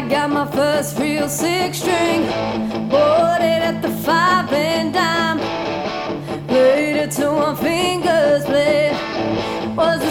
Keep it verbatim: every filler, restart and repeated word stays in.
got my first real six string. Bought it at the five and dime. Played it till my fingers bled. Was